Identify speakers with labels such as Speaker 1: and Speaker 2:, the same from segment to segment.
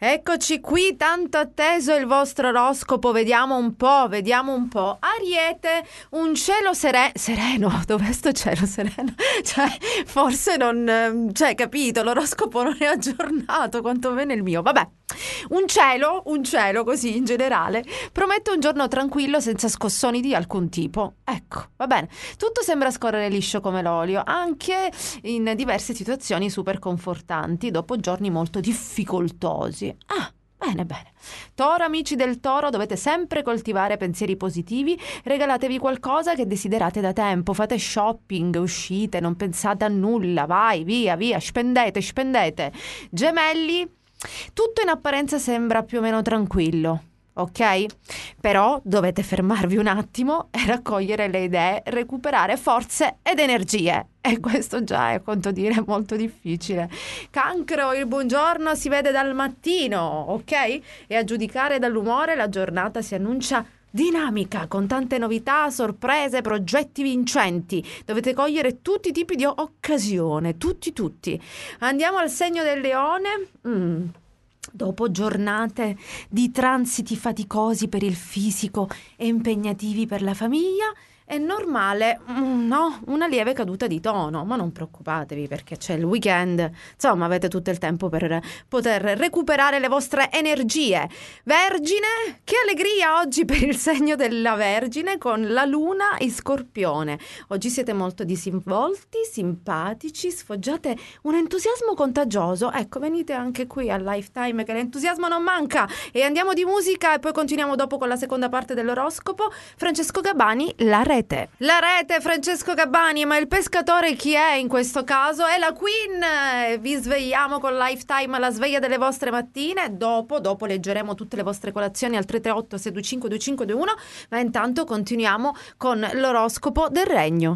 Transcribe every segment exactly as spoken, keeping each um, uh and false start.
Speaker 1: Eccoci qui, tanto atteso il vostro oroscopo, vediamo un po', vediamo un po'. Ariete, un cielo sere- sereno, dov'è sto cielo sereno? Cioè, forse non, cioè, capito, l'oroscopo non è aggiornato, quantomeno il mio, vabbè. Un cielo, un cielo così in generale, promette un giorno tranquillo senza scossoni di alcun tipo. Ecco, va bene. Tutto sembra scorrere liscio come l'olio, anche in diverse situazioni super confortanti, dopo giorni molto difficoltosi. Ah, bene, bene. Toro, amici del Toro, dovete sempre coltivare pensieri positivi, regalatevi qualcosa che desiderate da tempo, fate shopping, uscite, non pensate a nulla, vai, via, via, spendete, spendete. Gemelli, tutto in apparenza sembra più o meno tranquillo, ok? Però dovete fermarvi un attimo e raccogliere le idee, recuperare forze ed energie. E questo già è, quanto dire, molto difficile. Cancro, il buongiorno si vede dal mattino, ok? E a giudicare dall'umore la giornata si annuncia dinamica, con tante novità, sorprese, progetti vincenti. Dovete cogliere tutti i tipi di occasione, tutti, tutti. Andiamo al segno del Leone. Mm. Dopo giornate di transiti faticosi per il fisico e impegnativi per la famiglia, è normale, no, una lieve caduta di tono, ma non preoccupatevi perché c'è il weekend, insomma avete tutto il tempo per poter recuperare le vostre energie. Vergine, che allegria oggi per il segno della Vergine con la luna in Scorpione. Oggi siete molto disinvolti, simpatici, sfoggiate un entusiasmo contagioso. Ecco, venite anche qui al Lifetime che l'entusiasmo non manca. E andiamo di musica e poi continuiamo dopo con la seconda parte dell'oroscopo. Francesco Gabbani, La Rete. La Rete, Francesco Gabbani, ma il pescatore chi è in questo caso? È la Queen. Vi svegliamo con Lifetime alla sveglia delle vostre mattine. Dopo, dopo leggeremo tutte le vostre colazioni al tre tre otto sei due cinque due cinque due uno, ma intanto continuiamo con l'oroscopo del Regno.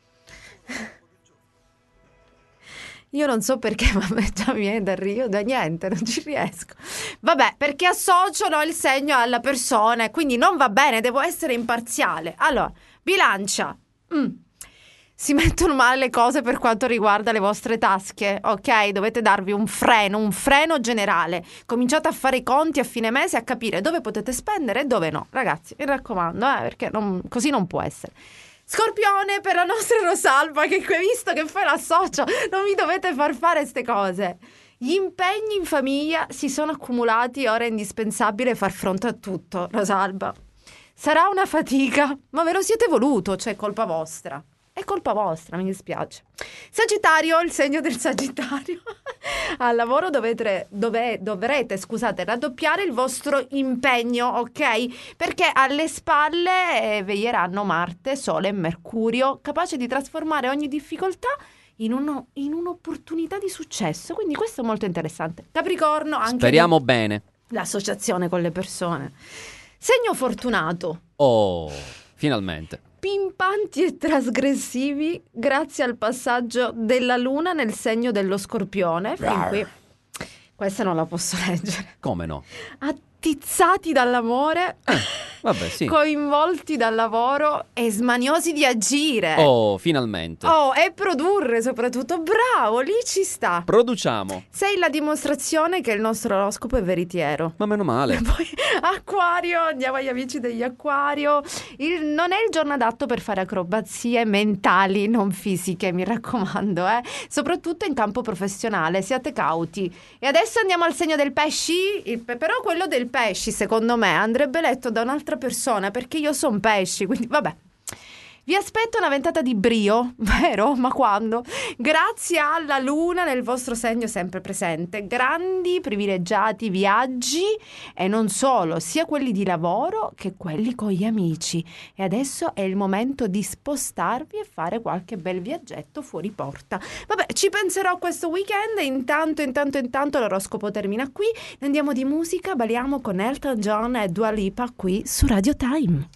Speaker 1: Io non so perché, ma a me già mi viene da rio, da niente, non ci riesco. Vabbè, perché associo no, il segno alla persona, quindi non va bene, devo essere imparziale. Allora, Bilancia. Mm. Si mettono male le cose per quanto riguarda le vostre tasche, ok? Dovete darvi un freno, un freno generale. Cominciate a fare i conti a fine mese, a capire dove potete spendere e dove no. Ragazzi, mi raccomando, eh, perché non, così non può essere. Scorpione, per la nostra Rosalba, che hai visto che fai la socia, non mi dovete far fare ste cose. Gli impegni in famiglia si sono accumulati, ora è indispensabile far fronte a tutto, Rosalba. Sarà una fatica, ma ve lo siete voluto, cioè colpa vostra. È colpa vostra, mi dispiace. Sagittario, il segno del Sagittario. Al lavoro dovete, dove, dovrete, scusate, raddoppiare il vostro impegno, ok? Perché alle spalle eh, veglieranno Marte, Sole e Mercurio, capace di trasformare ogni difficoltà in, uno, in un'opportunità di successo. Quindi questo è molto interessante. Capricorno, anche
Speaker 2: speriamo di, bene.
Speaker 1: L'associazione con le persone. Segno fortunato.
Speaker 2: Oh, finalmente.
Speaker 1: Pimpanti e trasgressivi grazie al passaggio della luna nel segno dello Scorpione. Fin qui. Questa non la posso leggere.
Speaker 2: Come no?
Speaker 1: Attizzati dall'amore,
Speaker 2: eh, vabbè, sì.
Speaker 1: Coinvolti dal lavoro e smaniosi di agire.
Speaker 2: Oh, finalmente.
Speaker 1: Oh, e produrre soprattutto. Bravo, lì ci sta.
Speaker 2: Produciamo.
Speaker 1: Sei la dimostrazione che il nostro oroscopo è veritiero.
Speaker 2: Ma meno male.
Speaker 1: E poi Acquario, andiamo agli amici degli Acquario. Il, non è il giorno adatto per fare acrobazie mentali, non fisiche, mi raccomando, eh. Soprattutto in campo professionale, siate cauti. E adesso andiamo al segno del Pesci, il, però quello del Pesci secondo me andrebbe letto da un'altra persona perché io sono Pesci, quindi vabbè. Vi aspetto una ventata di brio, vero? Ma quando? Grazie alla luna nel vostro segno sempre presente. Grandi, privilegiati viaggi e non solo, sia quelli di lavoro che quelli con gli amici. E adesso è il momento di spostarvi e fare qualche bel viaggetto fuori porta. Vabbè, ci penserò questo weekend. Intanto, intanto, intanto l'oroscopo termina qui. Andiamo di musica, balliamo con Elton John e Dua Lipa qui su Radio Time.